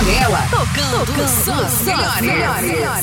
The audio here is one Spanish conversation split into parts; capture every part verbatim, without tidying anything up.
Janela, tocando, tocando só as melhores.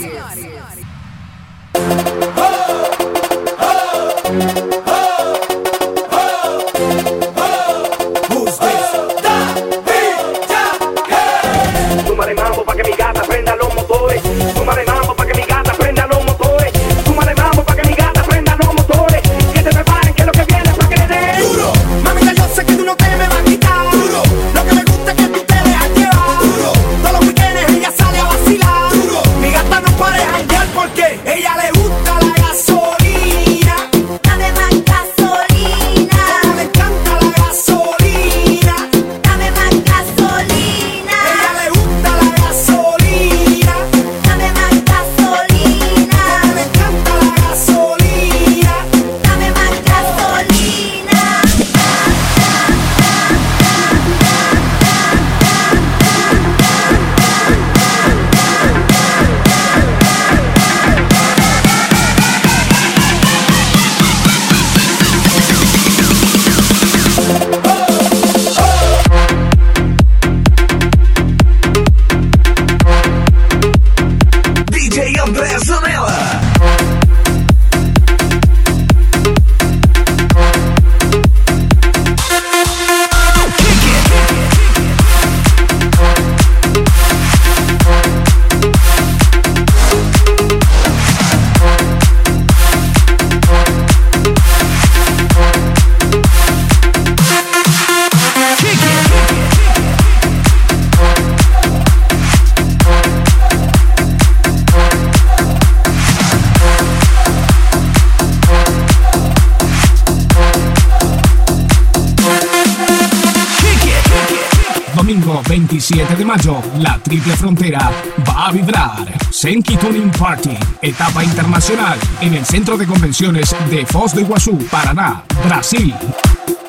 Súmale mambo pa' que mi gata prenda los motores. Súmale mambo pa' que mi gata prenda los motores. Súmale mambo pa' que mi gata prenda los motores. Que se preparen que lo que viene es pa' que le den duro. Mamita, yo sé que tú no te me vas a quitar duro. Lo que me gusta es que tú te dejas llevar duro. Todos los weekends ella sale a vacilar duro. Mi gata no para de janguear porque ella le gusta la gasolina. Dame más gasolina. Como le encanta la gasolina. Dame más gasolina. Ella le gusta la gasolina. Dame más gasolina. Como le encanta la gasolina. Dame más gasolina. D J André Zanella. Domingo veintisiete de mayo, la Triple Frontera va a vibrar. Senki Tuning Party, etapa internacional en el Centro de Convenciones de Foz do Iguazú, Paraná, Brasil.